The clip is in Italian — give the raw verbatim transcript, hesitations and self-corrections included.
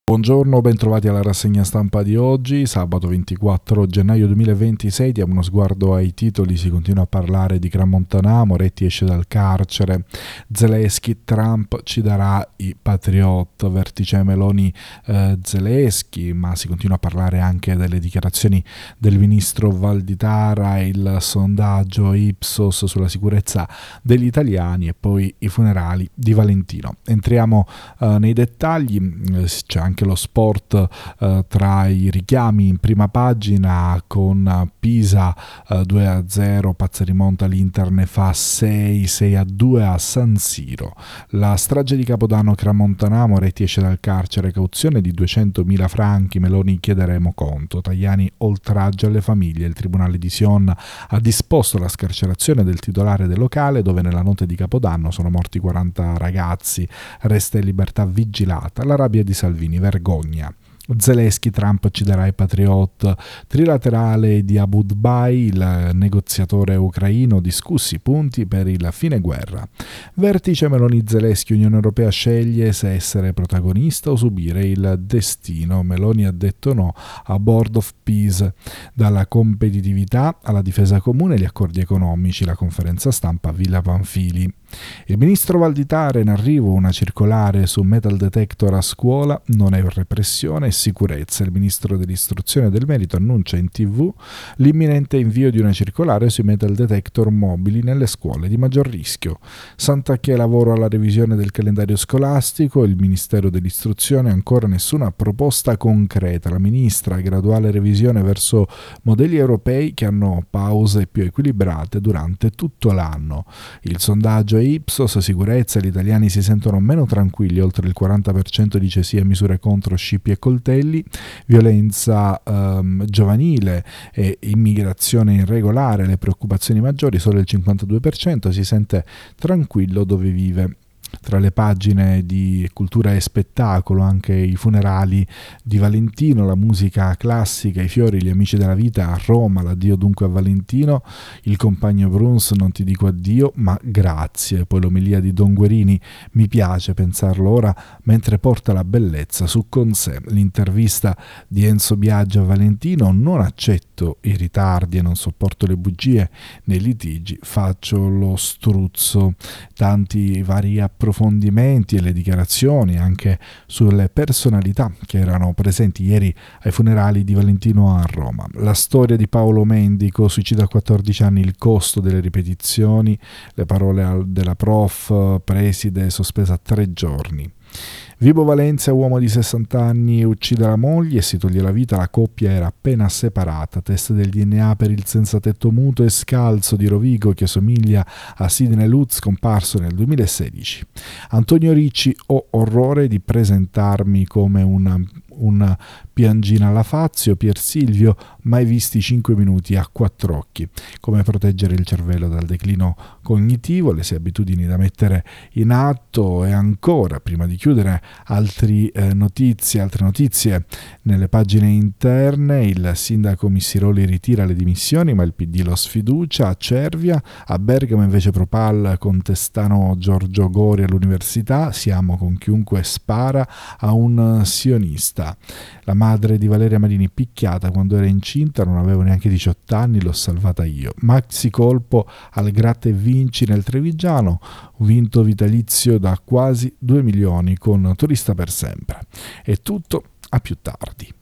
Buongiorno, bentrovati alla rassegna stampa di oggi, sabato ventiquattro gennaio duemilaventisei. Diamo uno sguardo ai titoli. Si continua a parlare di Crans-Montana, Moretti esce dal carcere, Zelensky, Trump ci darà i Patriot, vertice Meloni eh, Zelensky, ma si continua a parlare anche delle dichiarazioni del ministro Valditara, il sondaggio Ipsos sulla sicurezza degli italiani e poi i funerali di Valentino. Entriamo eh, nei dettagli. C'è anche lo sport eh, tra i richiami in prima pagina con Pisa eh, due a zero, pazza rimonta, l'Inter ne fa sei, sei a due a San Siro. La strage di Capodanno, Crans-Montana, Moretti esce dal carcere, cauzione di duecentomila franchi, Meloni chiederemo conto, Tajani oltraggio alle famiglie, il tribunale di Sion ha disposto la scarcerazione del titolare del locale dove nella notte di Capodanno sono morti quaranta ragazzi, resta in libertà vigilata, la rabbia di Salvini, vergogna. Zelensky, Trump ci darà i Patriot, trilaterale di Abu Dhabi, il negoziatore ucraino, discussi punti per il fine guerra. Vertice Meloni-Zelensky, Unione Europea sceglie se essere protagonista o subire il destino. Meloni ha detto no a Board of Peace. Dalla competitività alla difesa comune, gli accordi economici, la conferenza stampa Villa Pamphili. Il ministro Valditara, in arrivo una circolare su metal detector a scuola, non è repressione e sicurezza. Il ministro dell'istruzione e del merito annuncia in tv l'imminente invio di una circolare sui metal detector mobili nelle scuole di maggior rischio. Sant'Acchè, lavoro alla revisione del calendario scolastico, il ministero dell'istruzione ancora nessuna proposta concreta. La ministra, graduale revisione verso modelli europei che hanno pause più equilibrate durante tutto l'anno. Il sondaggio Ipsos sicurezza, gli italiani si sentono meno tranquilli, oltre il quaranta per cento dice sì a misure contro scippi e coltelli, violenza ehm, giovanile e immigrazione irregolare, le preoccupazioni maggiori, solo il cinquantadue per cento si sente tranquillo dove vive. Tra le pagine di cultura e spettacolo anche i funerali di Valentino, la musica classica, i fiori, gli amici della vita a Roma, l'addio dunque a Valentino, il compagno Bruns, non ti dico addio ma grazie, poi l'omelia di Don Guerini, mi piace pensarlo ora mentre porta la bellezza su con sé, l'intervista di Enzo Biaggi a Valentino, non accetto i ritardi e non sopporto le bugie, nei litigi faccio lo struzzo, tanti vari approfondimenti e le dichiarazioni anche sulle personalità che erano presenti ieri ai funerali di Valentino a Roma. La storia di Paolo Mendico, suicida a quattordici anni, il costo delle ripetizioni, le parole della prof, preside sospesa a tre giorni. Vibo Valencia, uomo di sessanta anni, uccide la moglie e si toglie la vita, la coppia era appena separata, test del D N A per il senzatetto muto e scalzo di Rovigo che somiglia a Sidney Lutz, scomparso nel duemilasedici. Antonio Ricci, ho orrore di presentarmi come una, una piangina alla Fazio, Pier Silvio, mai visti cinque minuti a quattro occhi. Come proteggere il cervello dal declino cognitivo, le sei abitudini da mettere in atto e ancora, prima di chiudere, Altri, eh, notizie, altre notizie nelle pagine interne. Il sindaco Missiroli ritira le dimissioni ma il P D lo sfiducia. A Cervia, a Bergamo invece Propal contestano Giorgio Gori all'università, siamo con chiunque spara a un sionista. La madre di Valeria Marini picchiata quando era incinta, non avevo neanche diciotto anni, l'ho salvata io. Maxi colpo al gratta e vinci nel Trevigiano, vinto vitalizio da quasi due milioni con Turista per sempre. È tutto, a più tardi.